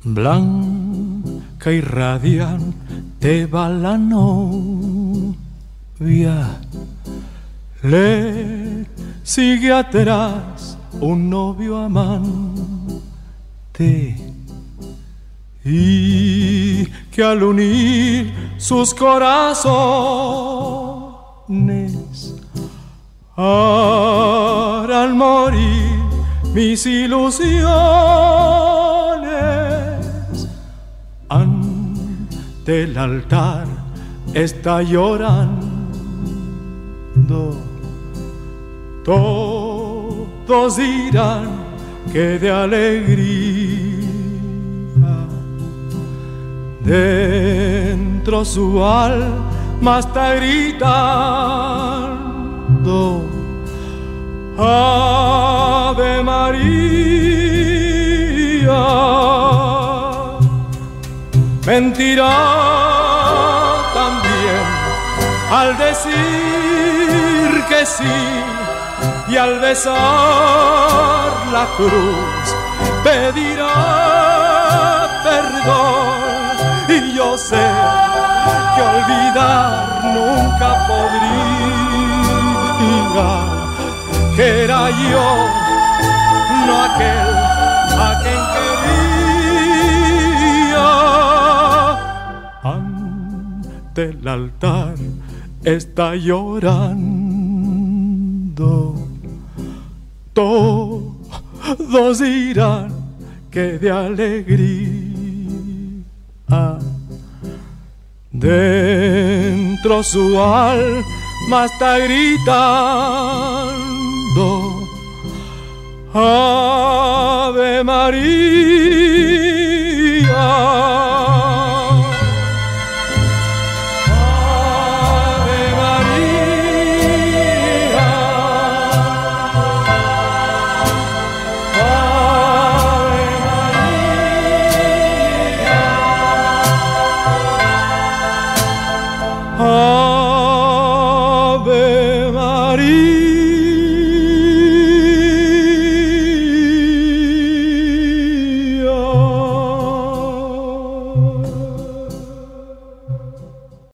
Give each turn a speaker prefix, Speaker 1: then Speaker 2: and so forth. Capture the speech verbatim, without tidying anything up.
Speaker 1: Blanca y radiante va la novia, le sigue atrás un novio amante, y que al unir sus corazones harán morir mis ilusiones. Ante el altar está llorando, todos dirán que de alegría dentro su alma está gritando Ave María. Mentirá también al decir que sí, y al besar la cruz pedirá perdón. Y yo sé que olvidar nunca podría, que era yo, no aquel a quien quería. Ante el altar está llorando, todos dirán que de alegría. Dentro su alma está gritando Ave María.